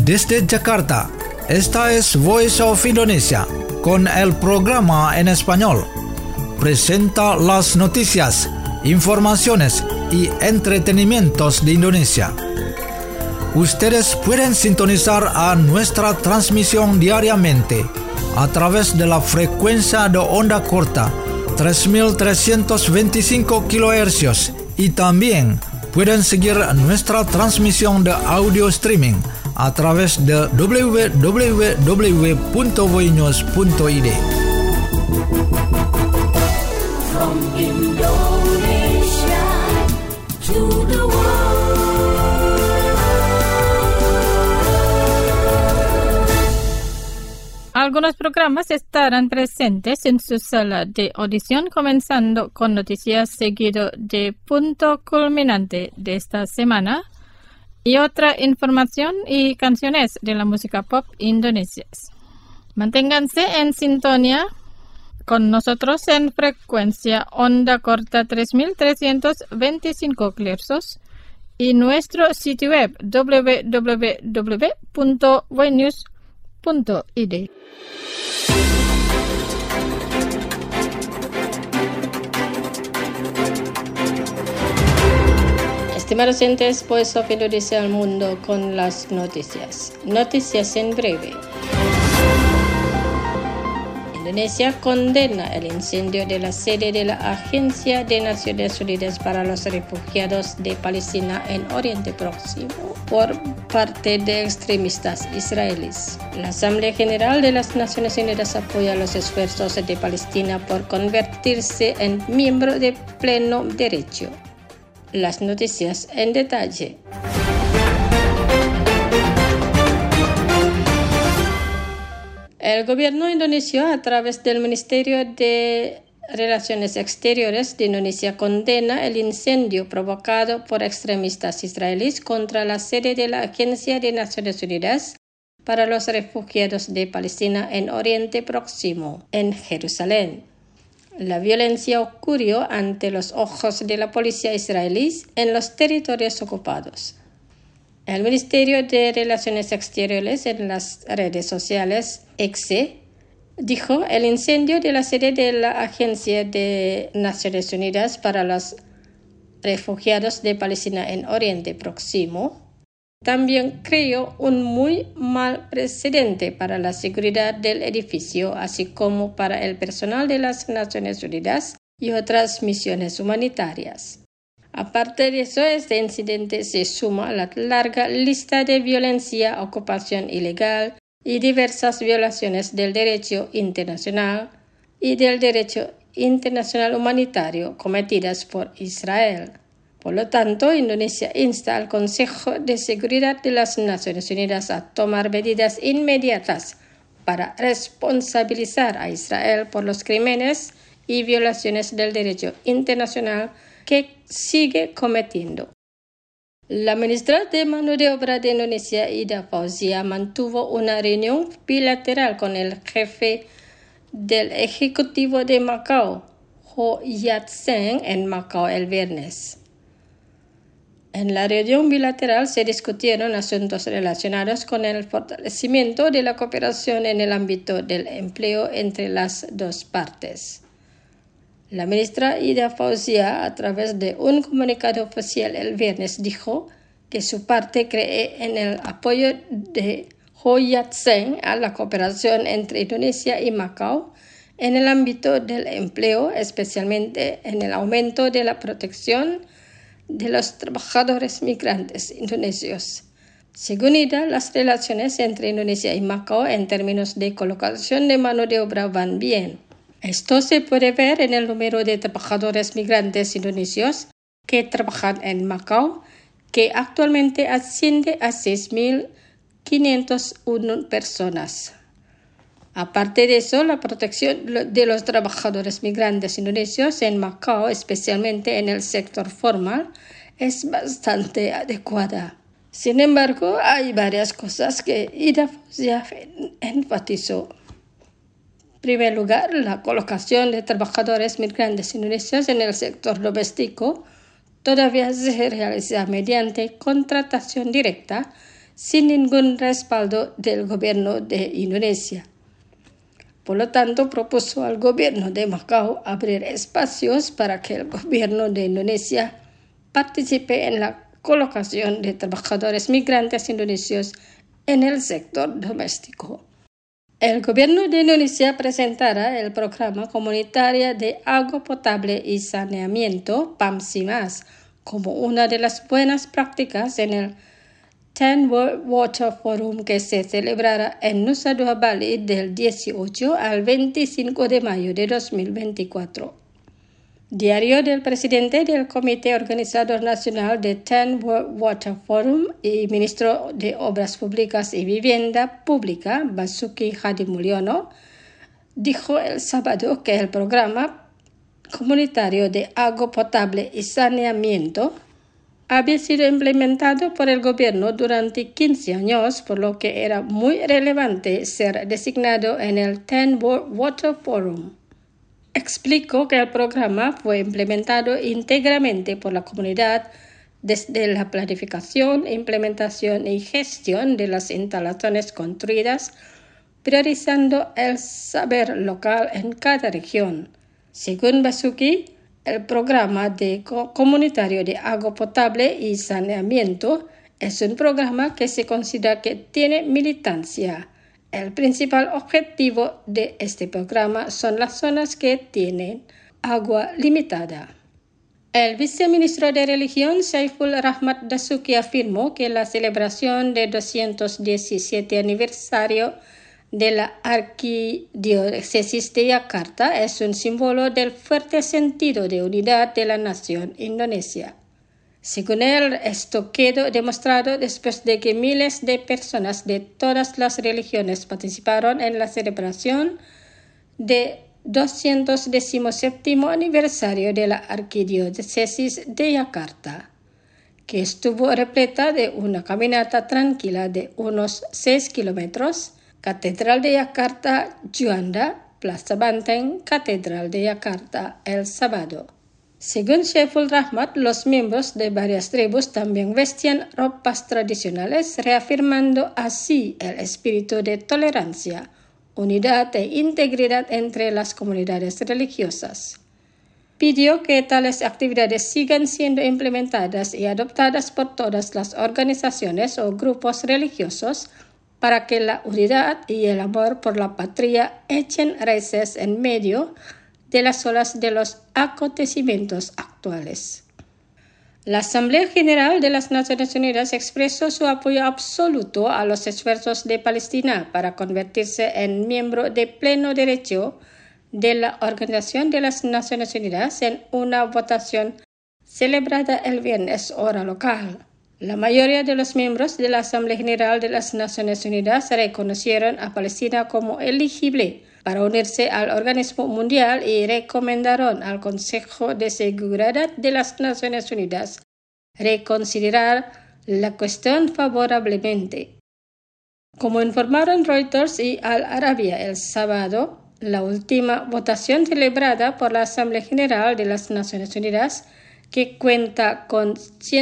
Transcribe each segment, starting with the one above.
Desde Jakarta, esta es Voice of Indonesia, con el programa en español. Presenta las noticias, informaciones y entretenimientos de Indonesia. Ustedes pueden sintonizar a nuestra transmisión diariamente a través de la frecuencia de onda corta 3.325 kHz y también pueden seguir nuestra transmisión de audio streaming a través de www.voinews.id. From Indonesia to the Algunos programas estarán presentes en su sala de audición, comenzando con noticias seguido de punto culminante de esta semana y otra información y canciones de la música pop indonesias. Manténganse en sintonía con nosotros en frecuencia onda corta 3.325 kHz y nuestro sitio web www.voinews.id. Estimados oyentes, Voice of Indonesia al mundo con las noticias. Noticias en breve. Indonesia condena el incendio de la sede de la Agencia de Naciones Unidas para los Refugiados de Palestina en Oriente Próximo por parte de extremistas israelíes. La Asamblea General de las Naciones Unidas apoya los esfuerzos de Palestina por convertirse en miembro de pleno derecho. Las noticias en detalle. El gobierno indonesio, a través del Ministerio de Relaciones Exteriores de Indonesia, condena el incendio provocado por extremistas israelíes contra la sede de la Agencia de Naciones Unidas para los Refugiados de Palestina en Oriente Próximo, en Jerusalén. La violencia ocurrió ante los ojos de la policía israelí en los territorios ocupados. El Ministerio de Relaciones Exteriores en las redes sociales X dijo el incendio de la sede de la Agencia de Naciones Unidas para los Refugiados de Palestina en Oriente Próximo también creó un muy mal precedente para la seguridad del edificio, así como para el personal de las Naciones Unidas y otras misiones humanitarias. Aparte de eso, este incidente se suma a la larga lista de violencia, ocupación ilegal y diversas violaciones del derecho internacional y del derecho internacional humanitario cometidas por Israel. Por lo tanto, Indonesia insta al Consejo de Seguridad de las Naciones Unidas a tomar medidas inmediatas para responsabilizar a Israel por los crímenes y violaciones del derecho internacional que sigue cometiendo. La ministra de Mano de Obra de Indonesia, Ida Fauzia, mantuvo una reunión bilateral con el jefe del Ejecutivo de Macao, Ho Yat-sen, en Macao el viernes. En la reunión bilateral se discutieron asuntos relacionados con el fortalecimiento de la cooperación en el ámbito del empleo entre las dos partes. La ministra Ida Fauzia, a través de un comunicado oficial el viernes, dijo que su parte cree en el apoyo de Ho Yat-sen a la cooperación entre Indonesia y Macao en el ámbito del empleo, especialmente en el aumento de la protección de los trabajadores migrantes indonesios. Según Ida, las relaciones entre Indonesia y Macao en términos de colocación de mano de obra van bien. Esto se puede ver en el número de trabajadores migrantes indonesios que trabajan en Macao, que actualmente asciende a 6.501 personas. Aparte de eso, la protección de los trabajadores migrantes indonesios en Macao, especialmente en el sector formal, es bastante adecuada. Sin embargo, hay varias cosas que Ida Fauzia enfatizó. En primer lugar, la colocación de trabajadores migrantes indonesios en el sector doméstico todavía se realiza mediante contratación directa, sin ningún respaldo del gobierno de Indonesia. Por lo tanto, propuso al gobierno de Macao abrir espacios para que el gobierno de Indonesia participe en la colocación de trabajadores migrantes indonesios en el sector doméstico. El gobierno de Indonesia presentará el programa comunitario de agua potable y saneamiento PAMSIMAS como una de las buenas prácticas en el 10 World Water Forum que se celebrará en Nusa Dua, Bali del 18 al 25 de mayo de 2024. Diario del presidente del Comité Organizador Nacional de 10 World Water Forum y ministro de Obras Públicas y Vivienda Pública, Basuki Hadimulyono, dijo el sábado que el programa comunitario de agua potable y saneamiento había sido implementado por el gobierno durante 15 años, por lo que era muy relevante ser designado en el 10 World Water Forum. Explicó que el programa fue implementado íntegramente por la comunidad desde la planificación, implementación y gestión de las instalaciones construidas, priorizando el saber local en cada región. Según Basuki, el programa comunitario de agua potable y saneamiento es un programa que se considera que tiene militancia. El principal objetivo de este programa son las zonas que tienen agua limitada. El viceministro de Religión, Saiful Rahmat Dasuki, afirmó que la celebración del 217 aniversario de la Arquidiócesis de Yakarta es un símbolo del fuerte sentido de unidad de la nación indonesia. Según él, esto quedó demostrado después de que miles de personas de todas las religiones participaron en la celebración del 217 aniversario de la Arquidiócesis de Yakarta, que estuvo repleta de una caminata tranquila de unos 6 kilómetros, Catedral de Yakarta, Juanda, Plaza Banteng, Catedral de Yakarta, el sábado. Según Saiful Rahmat, los miembros de varias tribus también vestían ropas tradicionales, reafirmando así el espíritu de tolerancia, unidad e integridad entre las comunidades religiosas. Pidió que tales actividades sigan siendo implementadas y adoptadas por todas las organizaciones o grupos religiosos para que la unidad y el amor por la patria echen raíces en medio de las olas de los acontecimientos actuales. La Asamblea General de las Naciones Unidas expresó su apoyo absoluto a los esfuerzos de Palestina para convertirse en miembro de pleno derecho de la Organización de las Naciones Unidas en una votación celebrada el viernes hora local. La mayoría de los miembros de la Asamblea General de las Naciones Unidas reconocieron a Palestina como elegible para unirse al organismo mundial y recomendaron al Consejo de Seguridad de las Naciones Unidas reconsiderar la cuestión favorablemente. Como informaron Reuters y Al Arabiya el sábado, la última votación celebrada por la Asamblea General de las Naciones Unidas, que cuenta con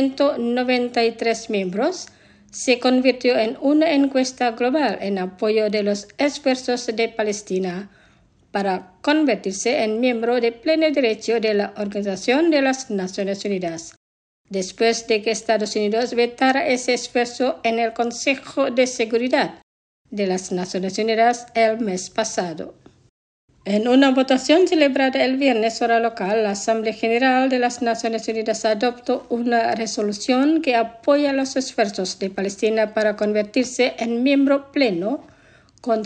193 miembros, se convirtió en una encuesta global en apoyo de los esfuerzos de Palestina para convertirse en miembro de pleno derecho de la Organización de las Naciones Unidas, después de que Estados Unidos vetara ese esfuerzo en el Consejo de Seguridad de las Naciones Unidas el mes pasado. En una votación celebrada el viernes hora local, la Asamblea General de las Naciones Unidas adoptó una resolución que apoya los esfuerzos de Palestina para convertirse en miembro pleno, con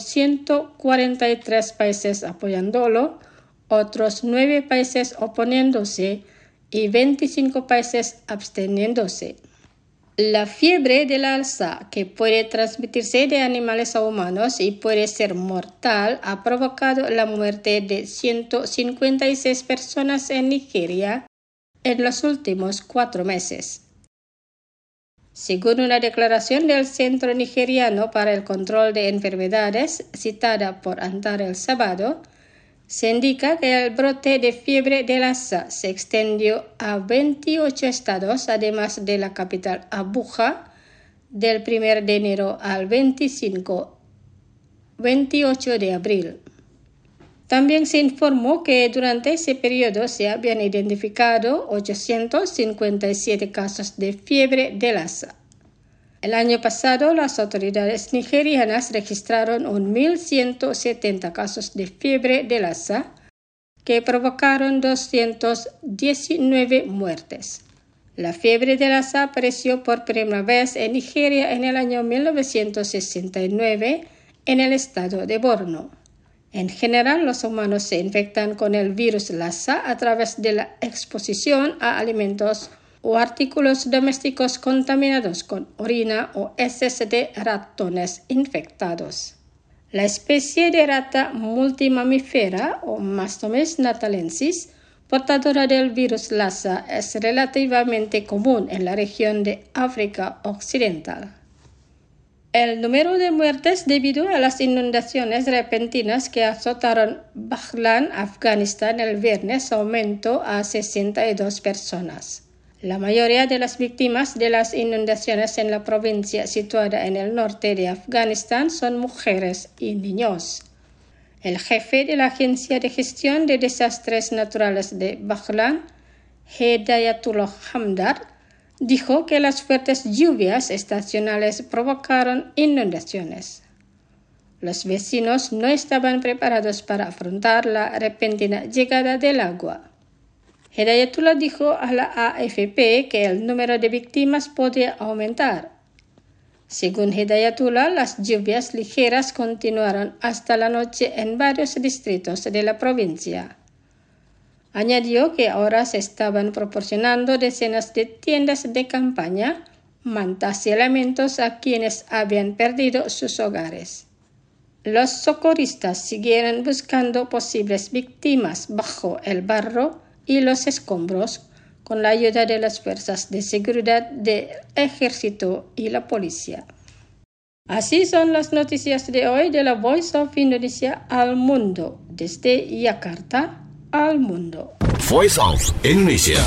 143 países apoyándolo, otros 9 países oponiéndose y 25 países absteniéndose. La fiebre del alza, que puede transmitirse de animales a humanos y puede ser mortal, ha provocado la muerte de 156 personas en Nigeria en los últimos 4 meses. Según una declaración del Centro Nigeriano para el Control de Enfermedades, citada por Antar el sábado, se indica que el brote de fiebre del Lassa se extendió a 28 estados, además de la capital Abuja, del 1 de enero al 28 de abril. También se informó que durante ese periodo se habían identificado 857 casos de fiebre de Lassa. El año pasado, las autoridades nigerianas registraron 1.170 casos de fiebre de Lassa, que provocaron 219 muertes. La fiebre de Lassa apareció por primera vez en Nigeria en el año 1969 en el estado de Borno. En general, los humanos se infectan con el virus Lassa a través de la exposición a alimentos o artículos domésticos contaminados con orina o heces de ratones infectados. La especie de rata multimamífera o Mastomys natalensis, portadora del virus Lassa, es relativamente común en la región de África Occidental. El número de muertes debido a las inundaciones repentinas que azotaron Baghlan, Afganistán, el viernes aumentó a 62 personas. La mayoría de las víctimas de las inundaciones en la provincia situada en el norte de Afganistán son mujeres y niños. El jefe de la Agencia de Gestión de Desastres Naturales de Baghlan, Hidayatullah Hamdar, dijo que las fuertes lluvias estacionales provocaron inundaciones. Los vecinos no estaban preparados para afrontar la repentina llegada del agua. Hidayatullah dijo a la AFP que el número de víctimas podría aumentar. Según Hidayatullah, las lluvias ligeras continuaron hasta la noche en varios distritos de la provincia. Añadió que ahora se estaban proporcionando decenas de tiendas de campaña, mantas y alimentos a quienes habían perdido sus hogares. Los socorristas siguieron buscando posibles víctimas bajo el barro y los escombros con la ayuda de las fuerzas de seguridad del ejército y la policía. Así son las noticias de hoy de la Voice of Indonesia al mundo, desde Yakarta al mundo. Voice of Indonesia.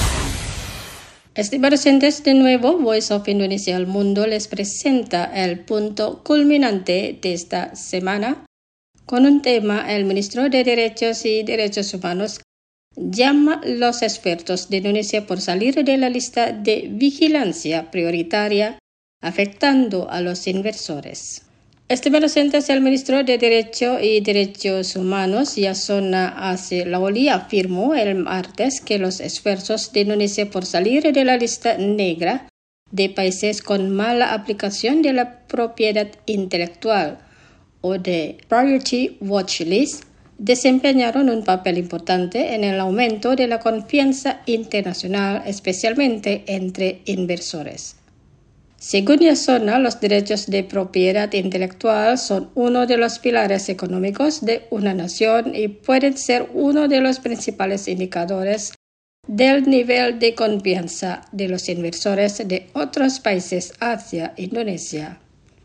Estimados oyentes, de nuevo, Voice of Indonesia al mundo les presenta el punto culminante de esta semana con un tema. El ministro de Derechos y Derechos Humanos llama a los esfuerzos de Indonesia por salir de la lista de vigilancia prioritaria afectando a los inversores. Estimados oyentes, el ministro de Derecho y Derechos Humanos, Yasona Aceh Laoli, afirmó el martes que los esfuerzos de Indonesia por salir de la lista negra de países con mala aplicación de la propiedad intelectual o de Priority Watch List desempeñaron un papel importante en el aumento de la confianza internacional, especialmente entre inversores. Según Yasona, los derechos de propiedad intelectual son uno de los pilares económicos de una nación y pueden ser uno de los principales indicadores del nivel de confianza de los inversores de otros países hacia Indonesia.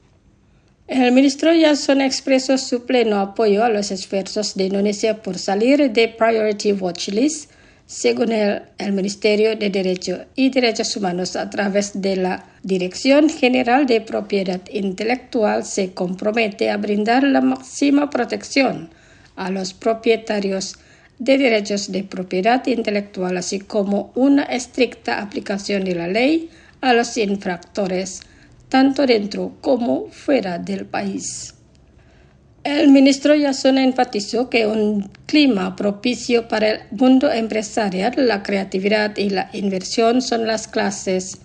El ministro Yasona expresó su pleno apoyo a los esfuerzos de Indonesia por salir de Priority Watch List. Según el Ministerio de Derecho y Derechos Humanos, a través de la Dirección General de Propiedad Intelectual, se compromete a brindar la máxima protección a los propietarios de derechos de propiedad intelectual, así como una estricta aplicación de la ley a los infractores, tanto dentro como fuera del país. El ministro Yasona enfatizó que un clima propicio para el mundo empresarial, la creatividad y la inversión son las claves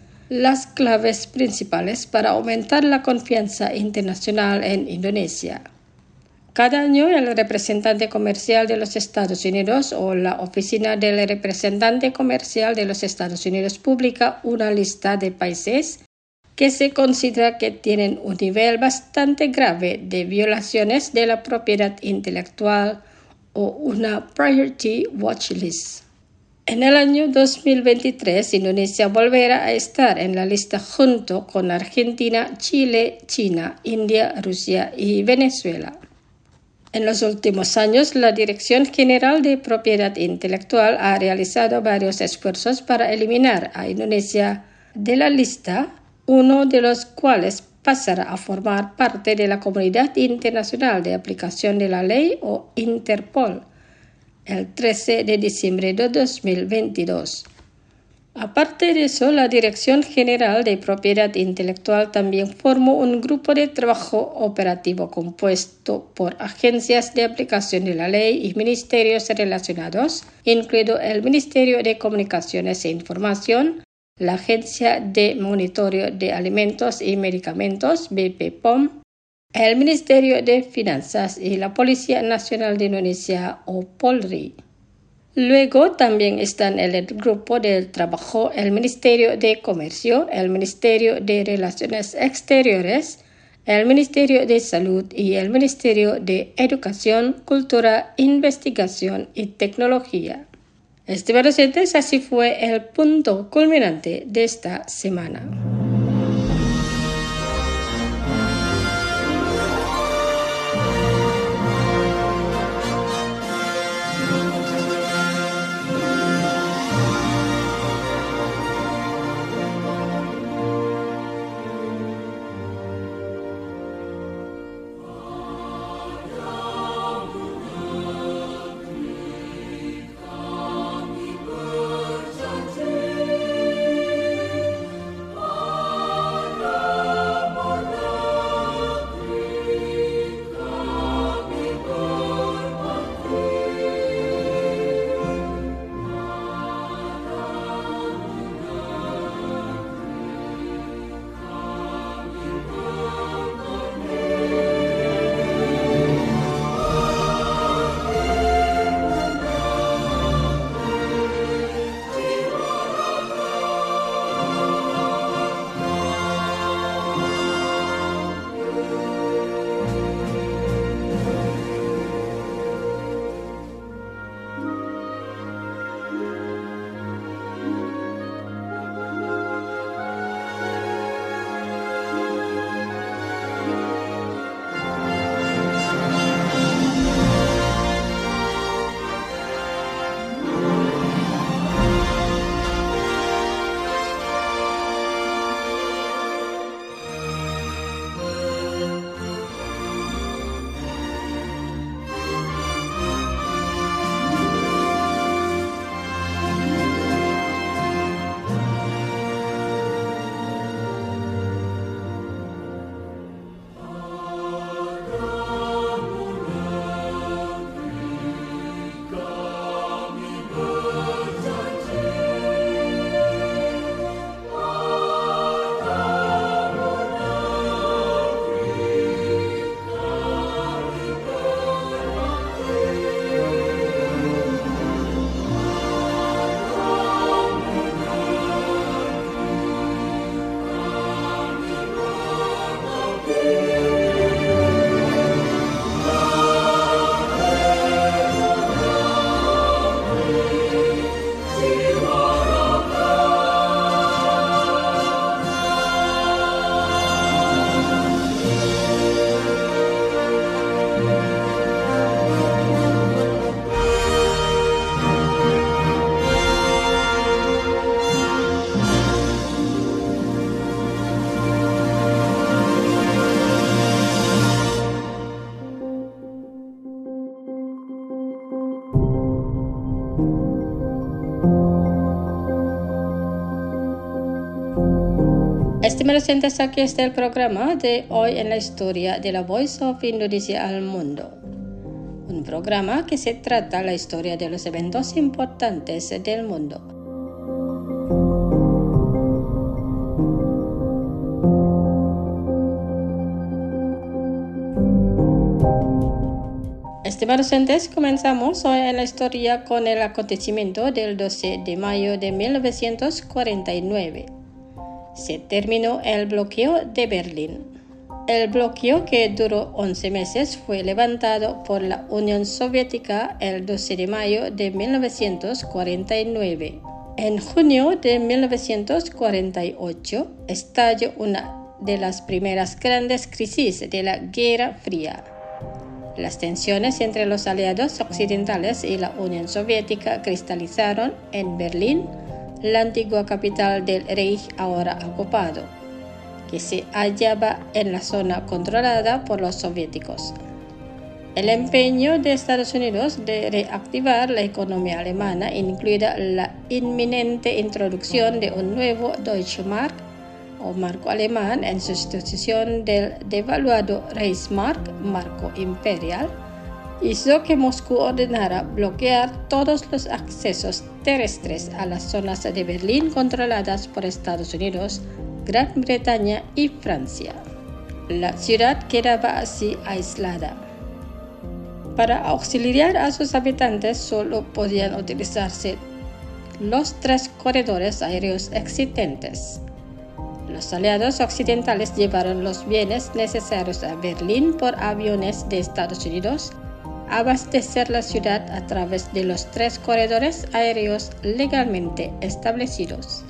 principales para aumentar la confianza internacional en Indonesia. Cada año, el representante comercial de los Estados Unidos o la Oficina del Representante Comercial de los Estados Unidos publica una lista de países que se considera que tienen un nivel bastante grave de violaciones de la propiedad intelectual o una Priority Watch List. En el año 2023, Indonesia volverá a estar en la lista junto con Argentina, Chile, China, India, Rusia y Venezuela. En los últimos años, la Dirección General de Propiedad Intelectual ha realizado varios esfuerzos para eliminar a Indonesia de la lista, uno de los cuales pasará a formar parte de la Comunidad Internacional de Aplicación de la Ley o Interpol el 13 de diciembre de 2022. Aparte de eso, la Dirección General de Propiedad Intelectual también formó un grupo de trabajo operativo compuesto por agencias de aplicación de la ley y ministerios relacionados, incluido el Ministerio de Comunicaciones e Información, la Agencia de Monitoreo de Alimentos y Medicamentos, BPPOM, el Ministerio de Finanzas y la Policía Nacional de Indonesia o Polri. Luego también están en el grupo de trabajo el Ministerio de Comercio, el Ministerio de Relaciones Exteriores, el Ministerio de Salud y el Ministerio de Educación, Cultura, Investigación y Tecnología. Estimados oyentes, así fue el punto culminante de esta semana. Estimados oyentes, aquí está el programa de hoy en la historia de la Voice of Indonesia al mundo. Un programa que se trata la historia de los eventos importantes del mundo. Estimados oyentes, comenzamos hoy en la historia con el acontecimiento del 12 de mayo de 1949. Se terminó el bloqueo de Berlín. El bloqueo, que duró 11 meses, fue levantado por la Unión Soviética el 12 de mayo de 1949. En junio de 1948 estalló una de las primeras grandes crisis de la Guerra Fría. Las tensiones entre los aliados occidentales y la Unión Soviética cristalizaron en Berlín, la antigua capital del Reich ahora ocupado. que se hallaba en la zona controlada por los soviéticos. El empeño de Estados Unidos de reactivar la economía alemana, incluida la inminente introducción de un nuevo Deutsche Mark o marco alemán en sustitución del devaluado Reichsmark, marco imperial, hizo que Moscú ordenara bloquear todos los accesos terrestres a las zonas de Berlín controladas por Estados Unidos, Gran Bretaña y Francia. La ciudad quedaba así aislada. Para auxiliar a sus habitantes solo podían utilizarse los 3 corredores aéreos existentes. Los aliados occidentales llevaron los bienes necesarios a Berlín por aviones de Estados Unidos, abastecer la ciudad a través de los 3 corredores aéreos legalmente establecidos.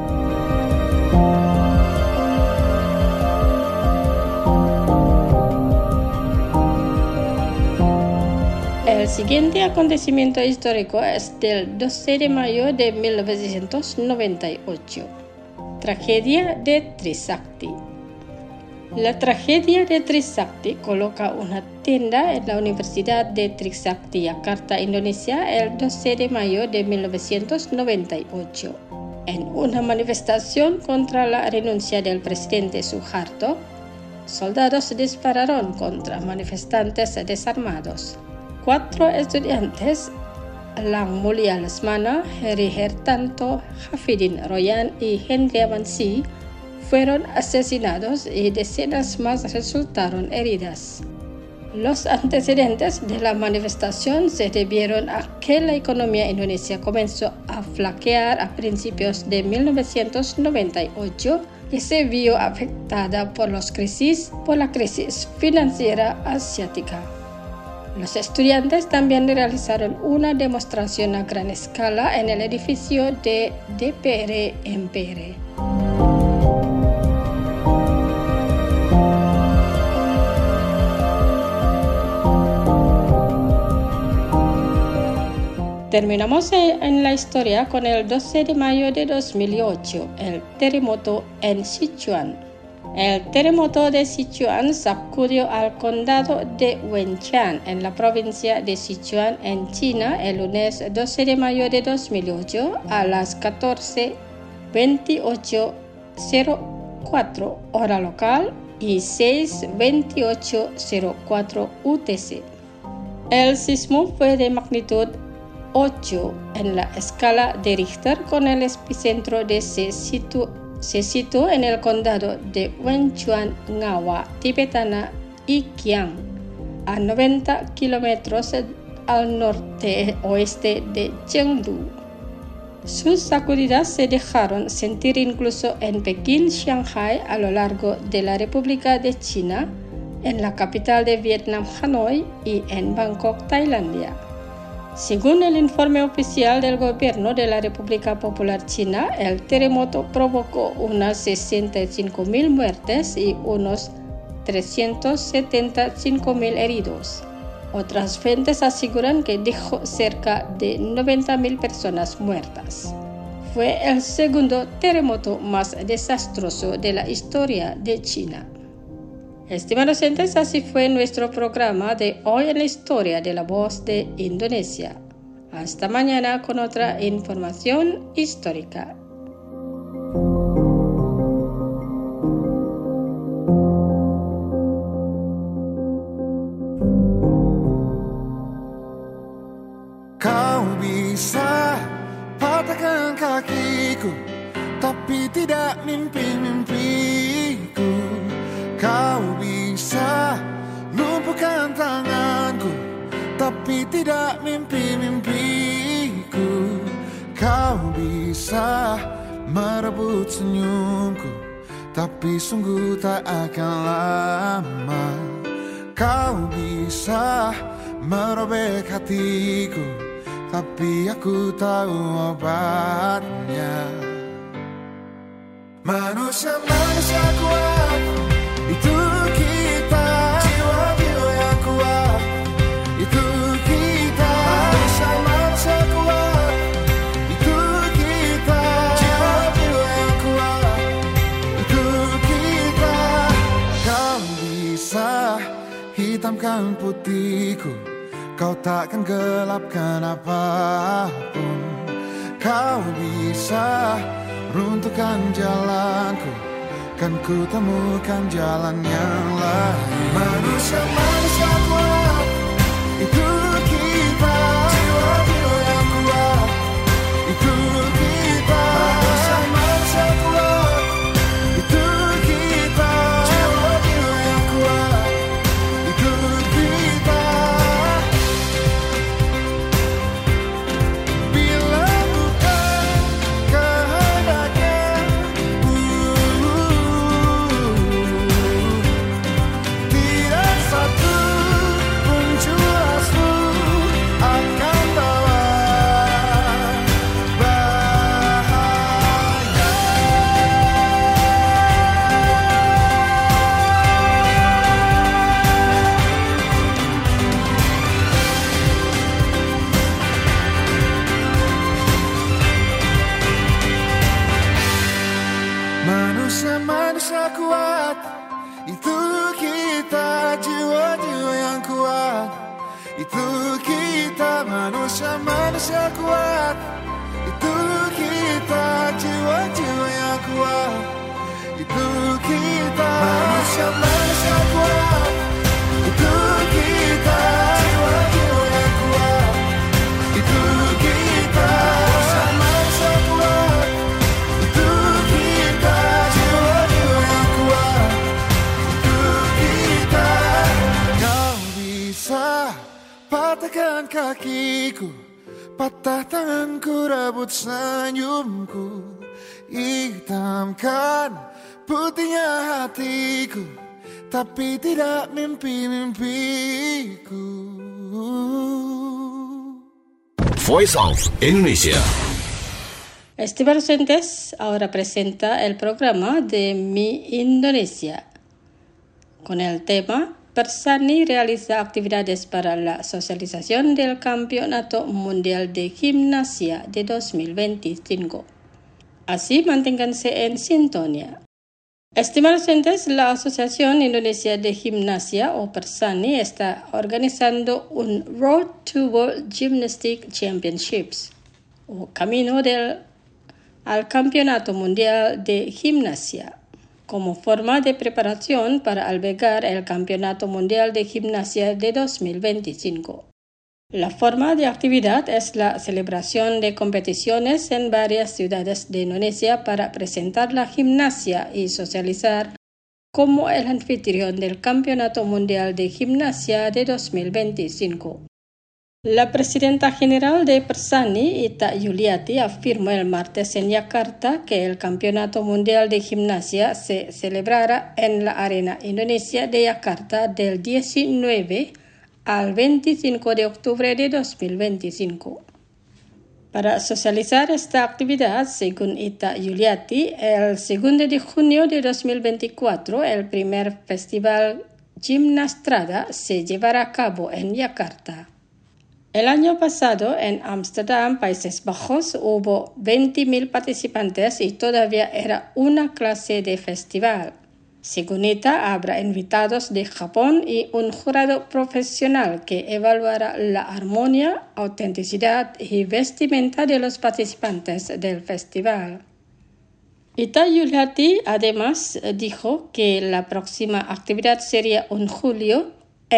El siguiente acontecimiento histórico es del 12 de mayo de 1998. Tragedia de Trisakti. La tragedia de Trisakti coloca una tienda en la Universidad de Trisakti, Yakarta, Indonesia, el 12 de mayo de 1998. En una manifestación contra la renuncia del presidente Suharto, soldados dispararon contra manifestantes desarmados. 4 estudiantes, Lang Mulia Lesmana, Heri Hertanto, Hafidin Royan y Henry Avansi, fueron asesinados y decenas más resultaron heridas. Los antecedentes de la manifestación se debieron a que la economía indonesia comenzó a flaquear a principios de 1998 y se vio afectada por la crisis financiera asiática. Los estudiantes también realizaron una demostración a gran escala en el edificio de DPR-MPR. Terminamos en la historia con el 12 de mayo de 2008, el terremoto en Sichuan. El terremoto de Sichuan sacudió al condado de Wenchuan en la provincia de Sichuan en China el lunes 12 de mayo de 2008 a las 14:28:04 hora local y 6:28:04 UTC. El sismo fue de magnitud 8 en la escala de Richter, con el epicentro se situó en el condado de Wenchuan, Ngawa tibetana y Kiang, a 90 kilómetros al norte-oeste de Chengdu. Sus sacudidas se dejaron sentir incluso en Pekín, Shanghai, a lo largo de la República de China, en la capital de Vietnam, Hanoi, y en Bangkok, Tailandia. Según el informe oficial del gobierno de la República Popular China, el terremoto provocó unas 65.000 muertes y unos 375.000 heridos. Otras fuentes aseguran que dejó cerca de 90.000 personas muertas. Fue el segundo terremoto más desastroso de la historia de China. Estimados oyentes, así fue nuestro programa de hoy en la historia de la voz de Indonesia. Hasta mañana con otra información histórica. Kau bisa patahkan kakiku, tapi tidak mimpi-mimpiku. Kau bisa lumpuhkan tanganku, tapi tidak mimpi-mimpiku. Kau bisa merebut senyumku, tapi sungguh tak akan lama. Kau bisa merobek hatiku, tapi aku tahu obatnya. Manusia-manusia kuat, itu kita. Jiwa-jiwa yang kuat, itu kita. Manusia-manusia kuat, itu kita. Jiwa-jiwa yang kuat, itu kita. hitamkan putihku, kau takkan gelapkan apapun. Kau bisa runtuhkan jalanku, kan ku temukan jalan yang lain. Manusia-manusia kuat, itu kita. Jiwa-jiwa yang kuat, itu kita. Manusia-manusia kuat, itu kita. Jiwa-jiwa yang kuat, itu kita. Bila bukan kehendaknya, tidak satu pun jelasmu akan bawa bahaya. Manusia-manusia kuat, itu kita. Jiwa-jiwa yang kuat, itu kita. Manusia-manusia kuat, itu kita. Jiwa-jiwa yang kuat, itu kita. Manusia-manusia kuat, itu kita. Jiwa-jiwa yang kuat, itu kita. Manusia-manusia kuat, itu kita. Jiwa-jiwa yang kuat, itu kita. Kau bisa patahkan kakiku, patah tanganku, rebut senyumku, hitamkan putihnya hatiku, tapi tidak mimpi-mimpiku. Voice of Indonesia. Estimados oyentes, ahora presenta el programa de Mi Indonesia con el tema Persani realiza actividades para la socialización del Campeonato Mundial de Gimnasia de 2025. Así manténganse en sintonía. Estimados oyentes, la Asociación Indonesia de Gimnasia o Persani está organizando un Road to World Gymnastic Championships o Camino al Campeonato Mundial de Gimnasia como forma de preparación para albergar el Campeonato Mundial de Gimnasia de 2025. La forma de actividad es la celebración de competiciones en varias ciudades de Indonesia para presentar la gimnasia y socializar como el anfitrión del Campeonato Mundial de Gimnasia de 2025. La presidenta general de Persani, Ita Yuliati, afirmó el martes en Yakarta que el Campeonato Mundial de Gimnasia se celebrará en la Arena Indonesia de Yakarta del 19 al 25 de octubre de 2025. Para socializar esta actividad, según Ita Yuliati, el 2 de junio de 2024, el primer festival Gimnastrada se llevará a cabo en Yakarta. El año pasado, en Ámsterdam, Países Bajos, hubo 20.000 participantes y todavía era una clase de festival. Según Ita, habrá invitados de Japón y un jurado profesional que evaluará la armonía, autenticidad y vestimenta de los participantes del festival. Ita Yuliati además dijo que la próxima actividad sería en julio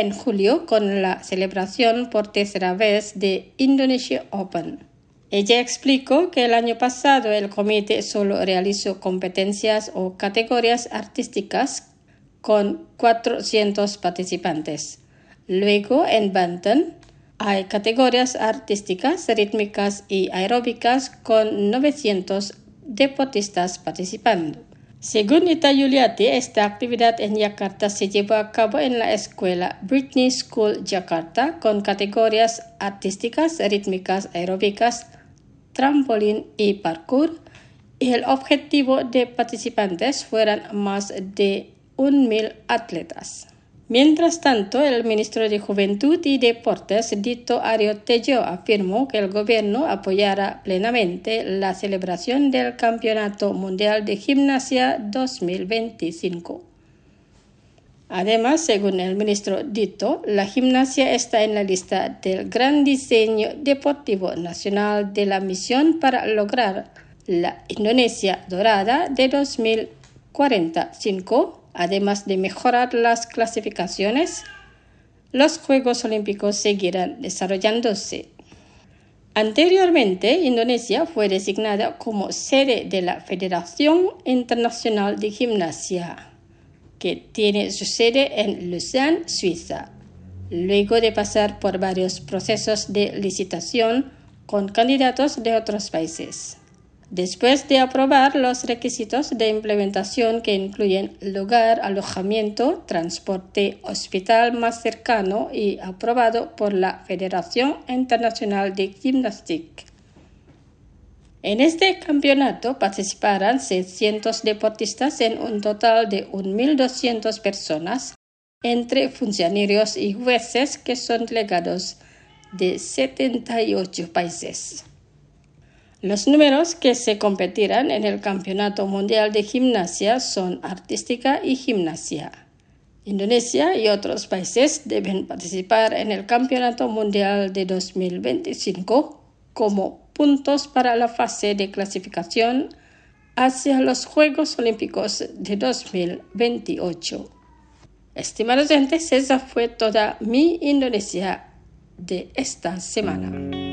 con la celebración por tercera vez de Indonesia Open. Ella explicó que el año pasado el comité solo realizó competencias o categorías artísticas con 400 participantes. Luego, en Banten, hay categorías artísticas, rítmicas y aeróbicas con 900 deportistas participando. Según Ita Yuliati, esta actividad en Yakarta se llevó a cabo en la escuela Britney School Jakarta con categorías artísticas, rítmicas, aeróbicas, trampolín y parkour, y el objetivo de participantes fueran más de 1.000 atletas. Mientras tanto, el ministro de Juventud y Deportes, Dito Aryo Tejo, afirmó que el gobierno apoyará plenamente la celebración del Campeonato Mundial de Gimnasia 2025. Además, según el ministro Dito, la gimnasia está en la lista del Gran Diseño Deportivo Nacional de la Misión para lograr la Indonesia Dorada de 2045, además de mejorar las clasificaciones. Los Juegos Olímpicos seguirán desarrollándose. Anteriormente, Indonesia fue designada como sede de la Federación Internacional de Gimnasia, que tiene su sede en Lausanne, Suiza, luego de pasar por varios procesos de licitación con candidatos de otros países. Después de aprobar los requisitos de implementación que incluyen lugar, alojamiento, transporte, hospital más cercano y aprobado por la Federación Internacional de Gimnasia. En este campeonato participarán 600 deportistas en un total de 1.200 personas, entre funcionarios y jueces que son delegados de 78 países. Los números que se competirán en el Campeonato Mundial de Gimnasia son artística y gimnasia. Indonesia y otros países deben participar en el Campeonato Mundial de 2025 como puntos para la fase de clasificación hacia los Juegos Olímpicos de 2028. Estimados oyentes, esa fue toda mi Indonesia de esta semana.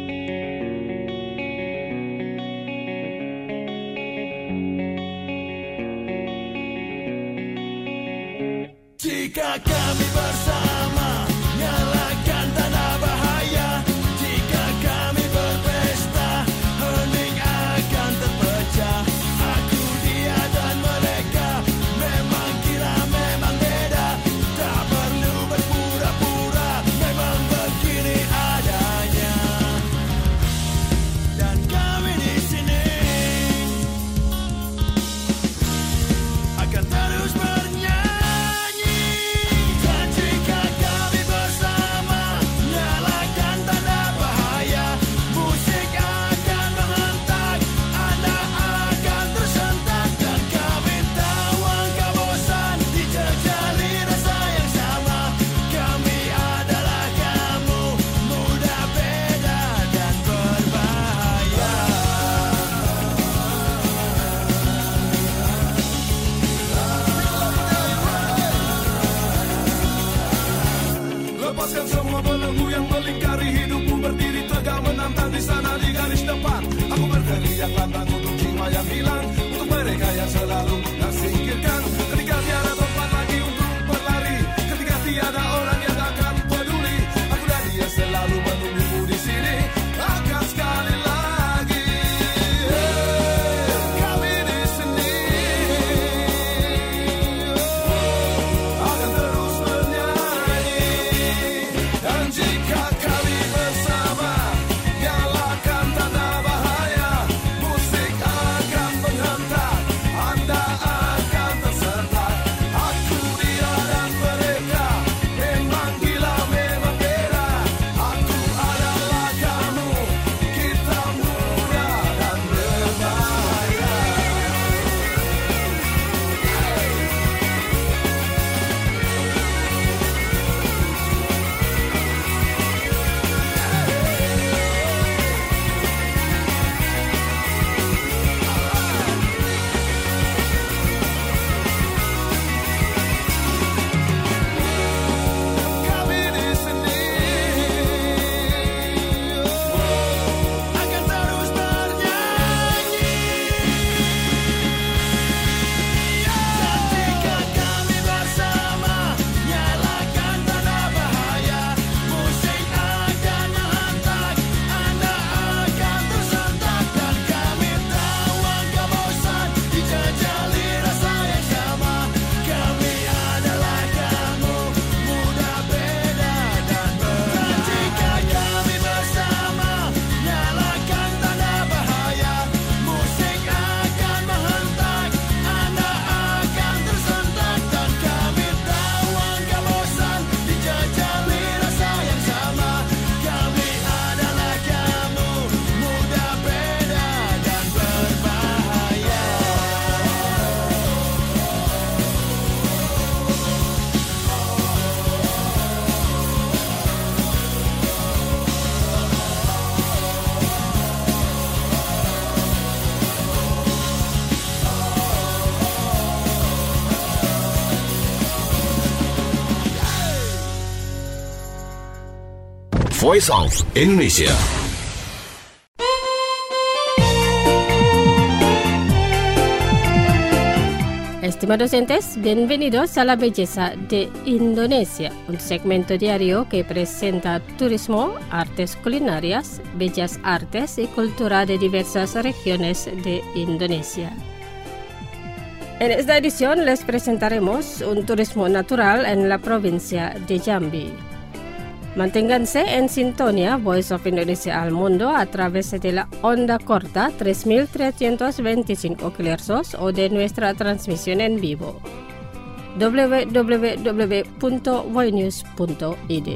Jika kami bersama, nyalakan tanda bahaya. Jika kami berpesta, hening akan terpecah. Aku, dia dan mereka, memang kira memang beda. Tak perlu berpura-pura, memang begini adanya. Dan kami di sini akan terus bernyanyi. Voice of Indonesia. Estimados oyentes, bienvenidos a La Belleza de Indonesia, un segmento diario que presenta turismo, artes culinarias, bellas artes y cultura de diversas regiones de Indonesia. En esta edición les presentaremos un turismo natural en la provincia de Jambi. Manténganse en sintonía Voice of Indonesia al mundo a través de la onda corta 3325 kHz o de nuestra transmisión en vivo www.voinews.id.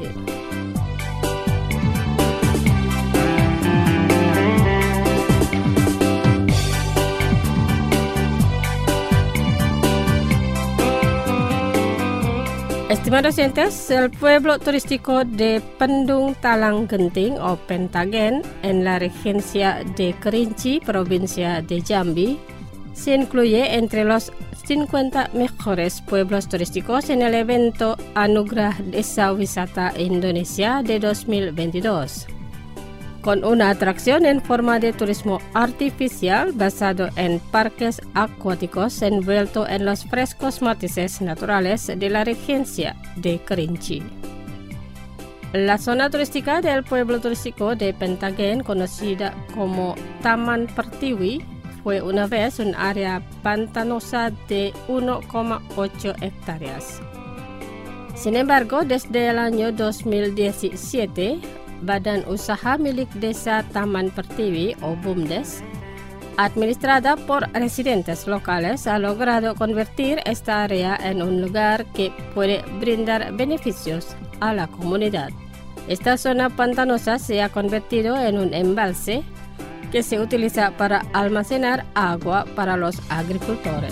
Estimados oyentes, el pueblo turístico de Pendung Talang Genting o Pentagen en la regencia de Kerinci, provincia de Jambi, se incluye entre los 50 mejores pueblos turísticos en el evento Anugerah Desa Wisata Indonesia de 2022. Con una atracción en forma de turismo artificial basado en parques acuáticos envuelto en los frescos matices naturales de la regencia de Kerinci. La zona turística del pueblo turístico de Pentagen, conocida como Taman Pertiwi, fue una vez un área pantanosa de 1,8 hectáreas. Sin embargo, desde el año 2017, Badan Usaha milik Desa Taman Pertiwi o BUMDes, administrada por residentes locales, ha logrado convertir esta área en un lugar que puede brindar beneficios a la comunidad. Esta zona pantanosa se ha convertido en un embalse que se utiliza para almacenar agua para los agricultores.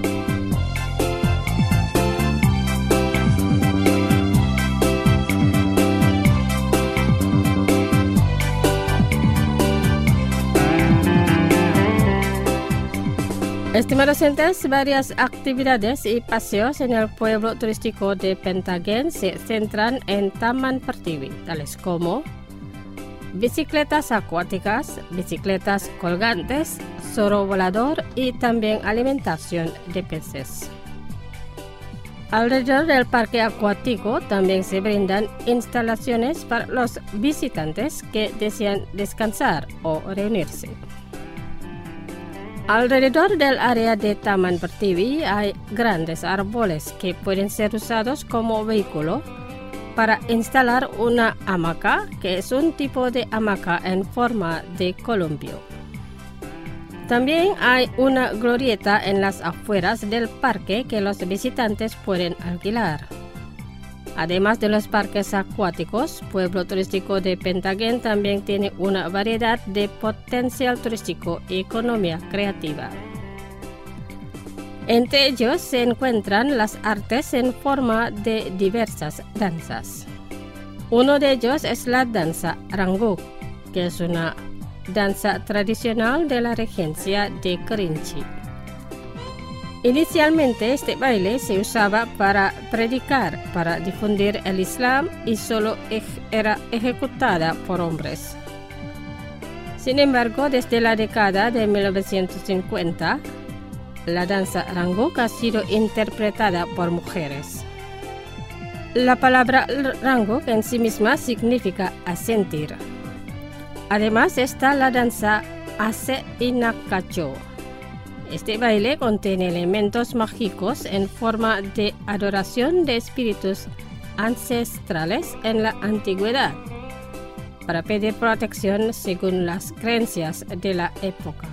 Estimados oyentes, varias actividades y paseos en el pueblo turístico de Pentagen se centran en Taman Pertiwi, tales como bicicletas acuáticas, bicicletas colgantes, zorro volador y también alimentación de peces. Alrededor del parque acuático también se brindan instalaciones para los visitantes que desean descansar o reunirse. Alrededor del área de Taman Pertiwi hay grandes árboles que pueden ser usados como vehículo para instalar una hamaca, que es un tipo de hamaca en forma de columpio. También hay una glorieta en las afueras del parque que los visitantes pueden alquilar. Además de los parques acuáticos, pueblo turístico de Pentagen también tiene una variedad de potencial turístico y economía creativa. Entre ellos se encuentran las artes en forma de diversas danzas. Uno de ellos es la danza Rangguk, que es una danza tradicional de la regencia de Kerinci. Inicialmente este baile se usaba para predicar, para difundir el Islam y solo era ejecutada por hombres. Sin embargo, desde la década de 1950, la danza Rangguk ha sido interpretada por mujeres. La palabra Rangguk en sí misma significa asentir. Además está la danza Ase Inakacho. Este baile contiene elementos mágicos en forma de adoración de espíritus ancestrales en la antigüedad, para pedir protección según las creencias de la época.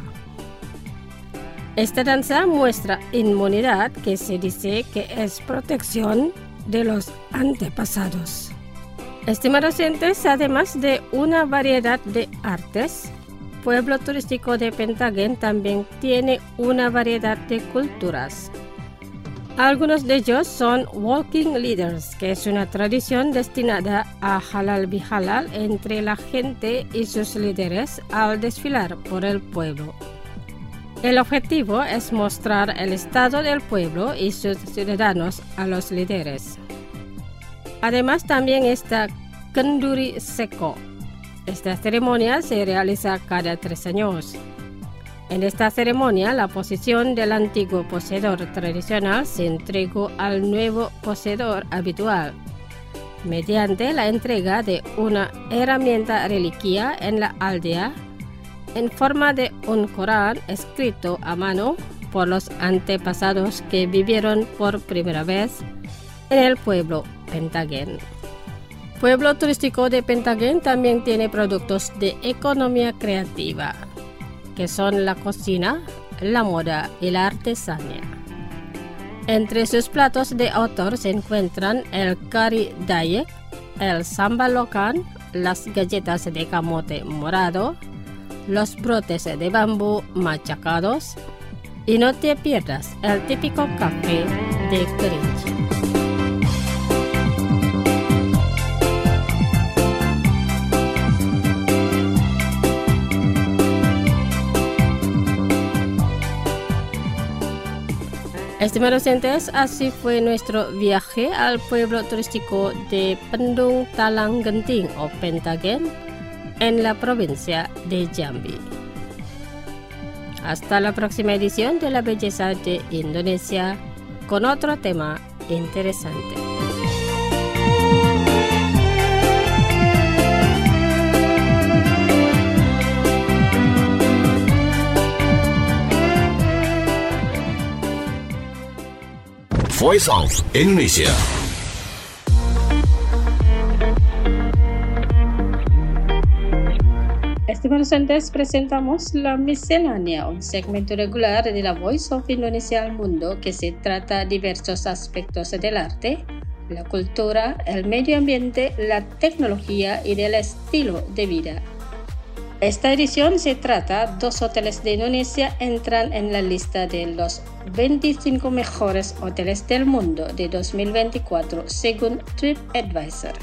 Esta danza muestra inmunidad, que se dice que es protección de los antepasados. Estimados oyentes, además de una variedad de artes, pueblo turístico de Pentagen también tiene una variedad de culturas. Algunos de ellos son Walking Leaders, que es una tradición destinada a halal bihalal entre la gente y sus líderes al desfilar por el pueblo. El objetivo es mostrar el estado del pueblo y sus ciudadanos a los líderes. Además también está Kenduri Seco. Esta ceremonia se realiza cada 3 años. En esta ceremonia, la posesión del antiguo poseedor tradicional se entregó al nuevo poseedor habitual, mediante la entrega de una herramienta reliquia en la aldea, en forma de un Corán escrito a mano por los antepasados que vivieron por primera vez en el pueblo Pentagén. Pueblo turístico de Pentagén también tiene productos de economía creativa, que son la cocina, la moda y la artesanía. Entre sus platos de autor se encuentran el kari Dayak, el sambal locan, las galletas de camote morado, los brotes de bambú machacados y no te pierdas el típico café de Kerinci. Estimados oyentes, así fue nuestro viaje al pueblo turístico de Pendung Talang Genting o Pentagén en la provincia de Jambi. Hasta la próxima edición de La Belleza de Indonesia con otro tema interesante. Voice of Indonesia. Estimados oyentes, presentamos La Miscelánea, un segmento regular de la Voice of Indonesia al mundo que se trata diversos aspectos del arte, la cultura, el medio ambiente, la tecnología y del estilo de vida. Esta edición se trata, 2 hoteles de Indonesia entran en la lista de los 25 mejores hoteles del mundo de 2024 según TripAdvisor.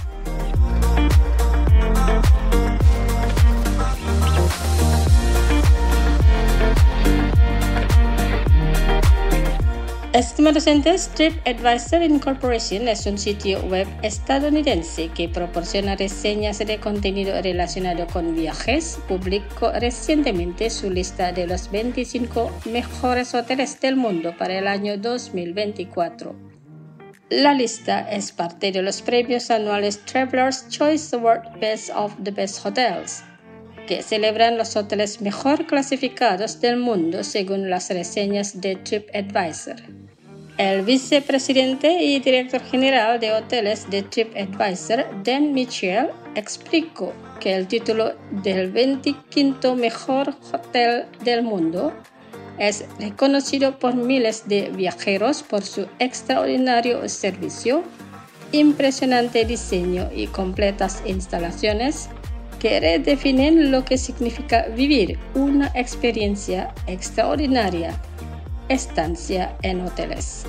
Estimados oyentes, TripAdvisor Incorporation es un sitio web estadounidense que proporciona reseñas de contenido relacionado con viajes. Publicó recientemente su lista de los 25 mejores hoteles del mundo para el año 2024. La lista es parte de los premios anuales Traveler's Choice Award Best of the Best Hotels, que celebran los hoteles mejor clasificados del mundo según las reseñas de TripAdvisor. El vicepresidente y director general de hoteles de TripAdvisor, Dan Mitchell, explicó que el título del 25 mejor hotel del mundo es reconocido por miles de viajeros por su extraordinario servicio, impresionante diseño y completas instalaciones que redefinen lo que significa vivir una experiencia extraordinaria. Estancia en hoteles.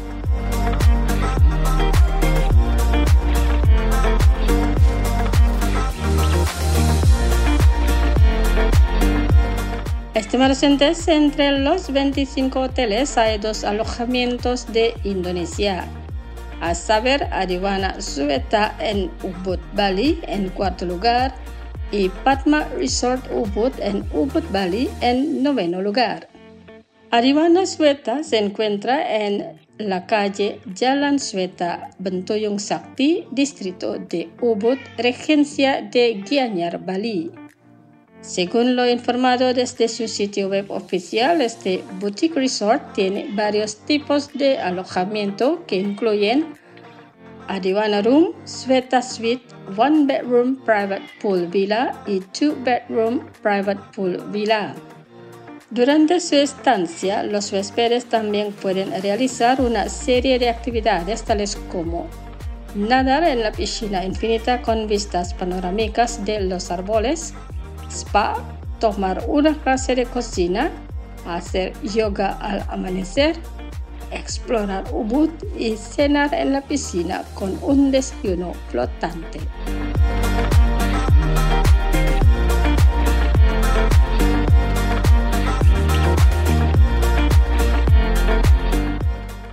Estimados oyentes, entre los 25 hoteles hay 2 alojamientos de Indonesia, a saber Adiwana Suweta en Ubud, Bali en 4º lugar y Padma Resort Ubud en Ubud, Bali en 9º lugar. Adiwana Suweta se encuentra en la calle Jalan Suweta, Bentuyung Sakti, distrito de Ubud, regencia de Gianyar, Bali. Según lo informado desde su sitio web oficial, este boutique resort tiene varios tipos de alojamiento que incluyen Adiwana Room, Suweta Suite, 1 bedroom private pool villa y 2 bedroom private pool villa. Durante su estancia, los huéspedes también pueden realizar una serie de actividades tales como nadar en la piscina infinita con vistas panorámicas de los árboles, spa, tomar una clase de cocina, hacer yoga al amanecer, explorar Ubud y cenar en la piscina con un desayuno flotante.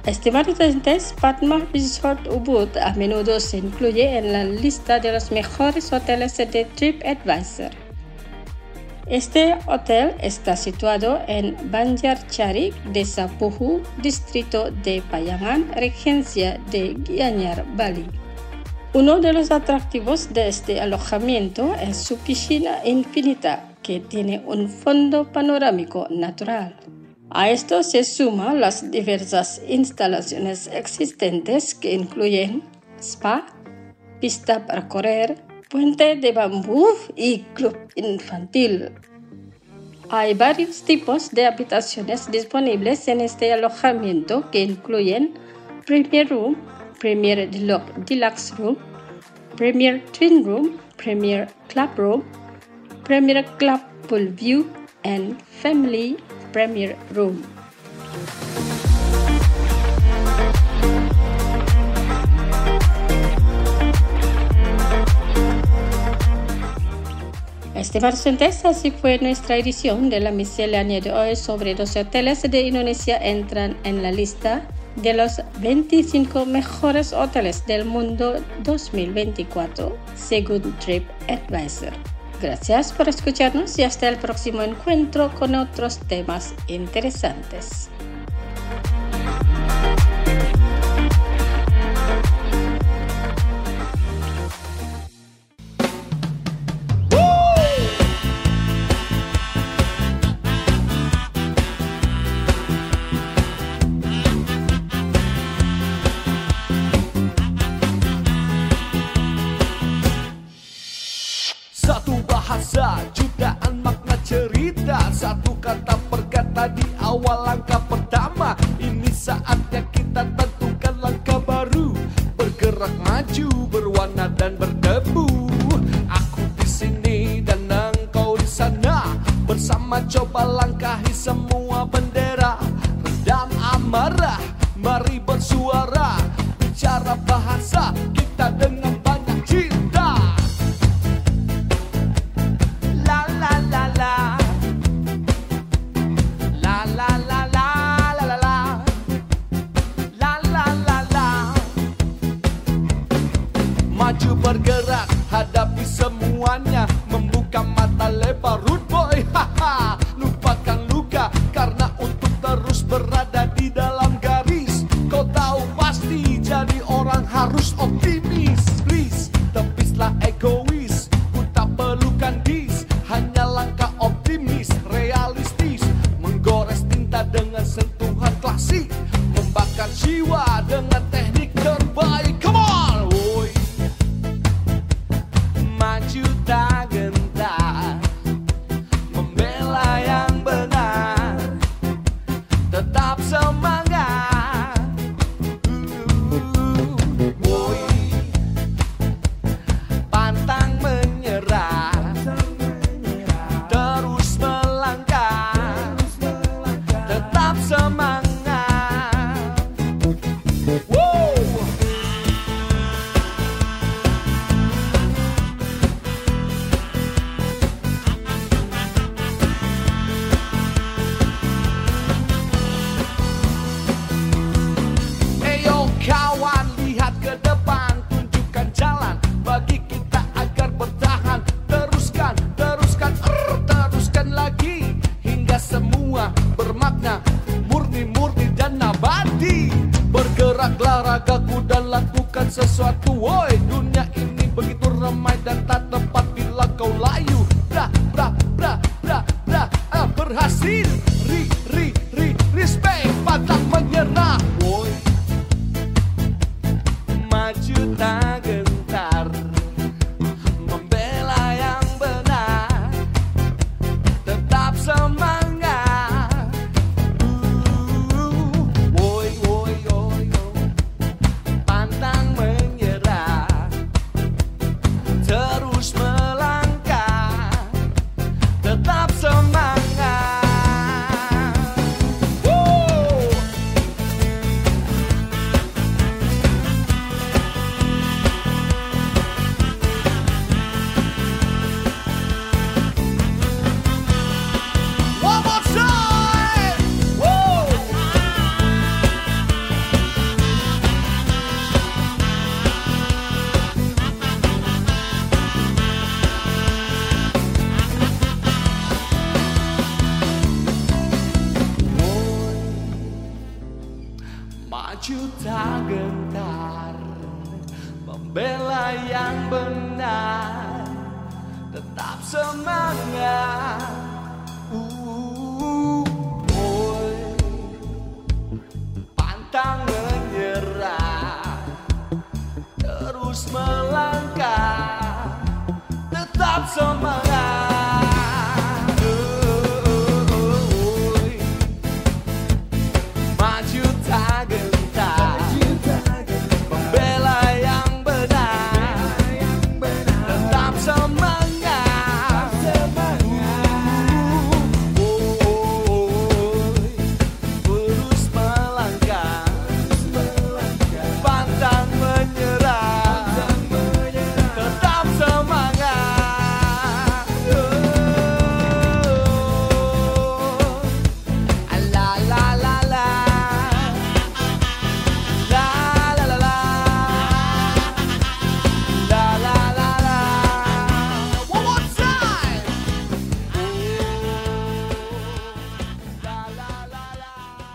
Estimados oyentes, Padma Resort Ubud a menudo se incluye en la lista de los mejores hoteles de TripAdvisor. Este hotel está situado en Banjarcharik, Desa Puhu, distrito de Payangan, Regencia de Gianyar, Bali. Uno de los atractivos de este alojamiento es su piscina infinita, que tiene un fondo panorámico natural. A esto se suman las diversas instalaciones existentes que incluyen spa, pista para correr, puente de bambú y club infantil. Hay varios tipos de habitaciones disponibles en este alojamiento que incluyen Premier Room, Premier Deluxe Room, Premier Twin Room, Premier Club Room, Premier Club Pool View, and Family Premier Room. Estimados oyentes, así fue nuestra edición de la miscelánea de hoy sobre 12 hoteles de Indonesia entran en la lista de los 25 mejores hoteles del mundo 2024, según TripAdvisor. Gracias por escucharnos y hasta el próximo encuentro con otros temas interesantes. Satu bahasa, jutaan makna cerita, satu kata perkata di awal langkah pertama. Ini saatnya kita tentukan langkah baru, bergerak maju, berwarna dan berdebu. Aku di sini dan engkau di sana, bersama coba langkahi semua bendera. Redam amarah, mari bersuara, bicara bahasa kita dengan banyak cinta. Maju bergerak, hadapi semuanya, membuka mata lebar, rude boy, haha. Lupakan luka, karena untuk terus berada di dalam garis. Kau tahu pasti, jadi orang harus optimis. Please, tepislah egois, ku tak perlukan dis. Hanya langkah optimis, realistis, menggores tinta dengan sentuhan klasik, membakar jiwa dengan teknik terbaik. Come on, woy. Maju tak gentar, membela yang benar, tetap semangat. Woy. Pantang menyerah, terus melangkah, tetap semangat. Woo! Eyo kawan, lihat ke depan, tunjukkan jalan bagi kita agar bertahan. Teruskan, teruskan, teruskan lagi, hingga semua bermakna, murni-murni dan nabati. Bergeraklah ragaku dan lakukan sesuatu, woi. Dunia ini begitu ramai dan tak tepat bila kau layu. Berhasil, respect, pantang menyerah, woi. Maju tak gentar, membela yang benar, tetap semangat. Woi, woi, woi, pantang menyerah, terus melangkah, tetap semangat. Maju tak gentar, membela yang benar, tetap semangat. Pantang menyerah, terus melangkah, tetap semangat. Maju tak gentar, membela yang benar, tetap semangat. Terus melangkah, pantang menyerah, tetap semangat. La la la la, la la la la, la la la la. One more time. La la la la.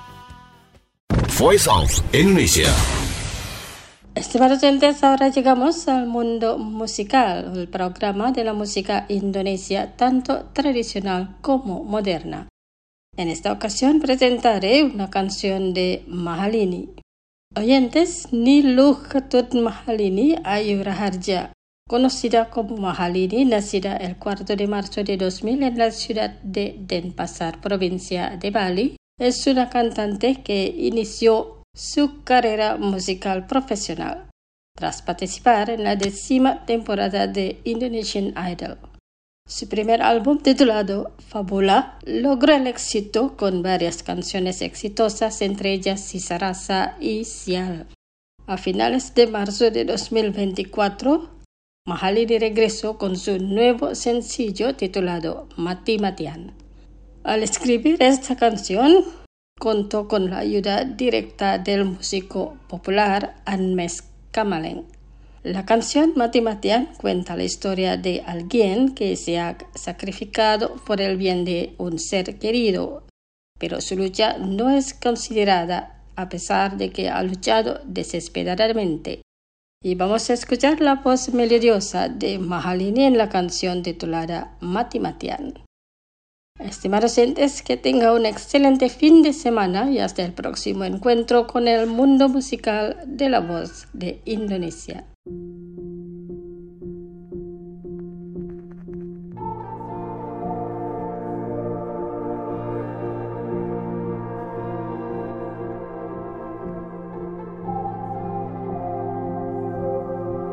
Voice of Indonesia. Estimados oyentes, ahora llegamos al mundo musical, el programa de la música indonesia tanto tradicional como moderna. En esta ocasión presentaré una canción de Mahalini. Oyentes, Niluh Ketut Mahalini Ayu Raharja, conocida como Mahalini, nacida el 4 de marzo de 2000 en la ciudad de Denpasar, provincia de Bali, es una cantante que inició su carrera musical profesional tras participar en la 10ª temporada de Indonesian Idol. Su primer álbum, titulado Fabula, logró el éxito con varias canciones exitosas, entre ellas Sisa Rasa y Sial. A finales de marzo de 2024, Mahalini regresó con su nuevo sencillo titulado Mati Matian. Al escribir esta canción, contó con la ayuda directa del músico popular Anmes Kamaleng. La canción Mati Matian cuenta la historia de alguien que se ha sacrificado por el bien de un ser querido, pero su lucha no es considerada a pesar de que ha luchado desesperadamente. Y vamos a escuchar la voz melodiosa de Mahalini en la canción titulada Mati Matian. Estimados oyentes, que tenga un excelente fin de semana y hasta el próximo encuentro con el mundo musical de la voz de Indonesia.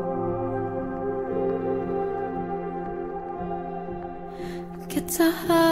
Kita